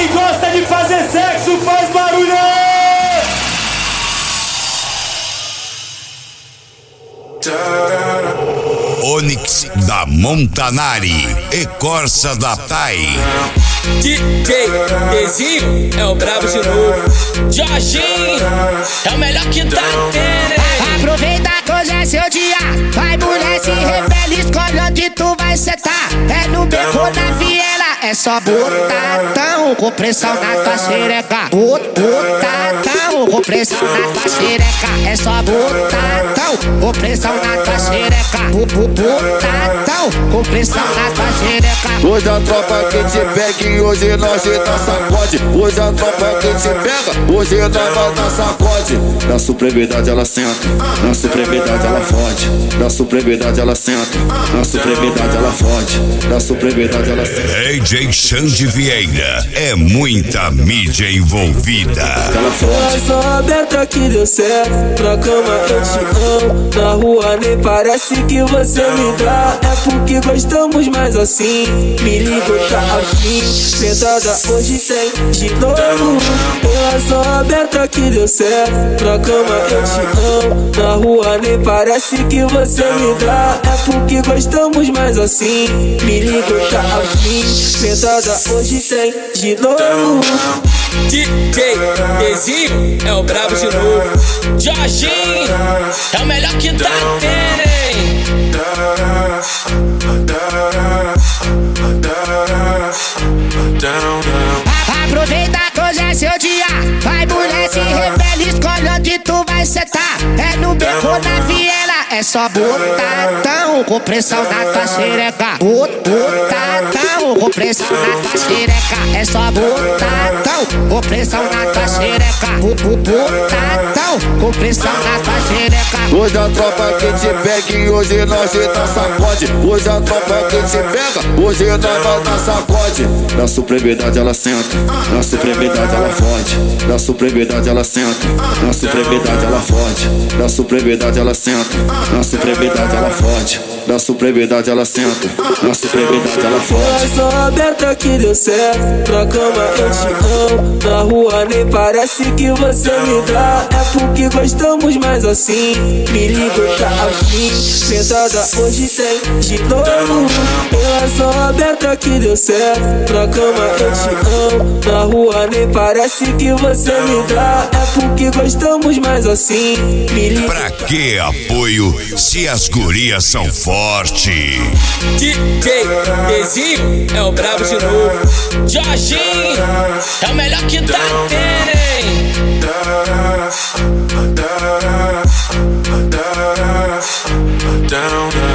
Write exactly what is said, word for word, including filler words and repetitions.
Quem gosta de fazer sexo faz barulho! Onyx da Montanari e Corsa da Tai. D J Dezinho é o brabo de novo. Jorginho é o melhor que tá tendo. Aproveita que hoje é seu dia. Vai, mulher, se revela, escolhe onde tu vai sentar. É no beco ou na viela, é só botadão com pressão na tua xereca. Botadão com pressão na tua xereca. É só botadão com pressão na tua xereca. Botadão com pressão na tua xereca. Hoje a tropa que te pega e hoje nós te dá sacode. Hoje a tropa que te pega, hoje nós vai dar sacode. Na supremidade ela senta, na supremidade ela fode. Na supremidade ela senta, na supremidade ela fode. Na supremidade ela senta. D J Xande Vieira, é muita mídia envolvida. Ela fode. Só aberta que deu certo, pra cama eu te amo. Na rua nem parece que você me dá. É porque gostamos mais assim. Me ligo, tá afim. Sentada hoje tem de novo. Pela só aberta que deu certo, pra cama eu te amo. Na rua nem parece que você me dá. É porque gostamos mais assim. Me ligo, tá afim. Sentada hoje tem de novo. D J Dezinho é o brabo de novo. Jorginho é o melhor que tá tendo, hein? Aproveita que hoje é seu dia. Vai, mulher, se revela, escolhe onde tu vai sentar. É no beco ou na viela, é só botadão com pressão na tua xereca. Botadão com pressão na tua xereca. É só botadão com pressão na tua xereca. Botadão com pressão na tua xereca. Hoje a tropa que te pega e hoje nós te dá sacode. Hoje a tropa que te pega, hoje nós vai dar sacode. Na supremidade ela senta, na supremidade ela fode. Na supremidade ela senta, na supremidade ela fode. Na supremidade ela senta, na supremidade ela fode. Na supremidade ela senta, na supremidade ela fode. Só aberta que deu certo, pra cama eu te amo. Na rua nem parece que você me dá. É porque gostamos mais assim. Me ligo, tá afim. Sentada hoje tem de novo. Pela só aberta que deu certo, pra cama eu te amo. Na rua nem parece que você me dá. É porque gostamos mais assim. Me ligo. Pra que apoio se as gurias são fortes? D J Dezinho é o brabo de novo. Jorginho é o melhor que tá tendo, hein? Down, down.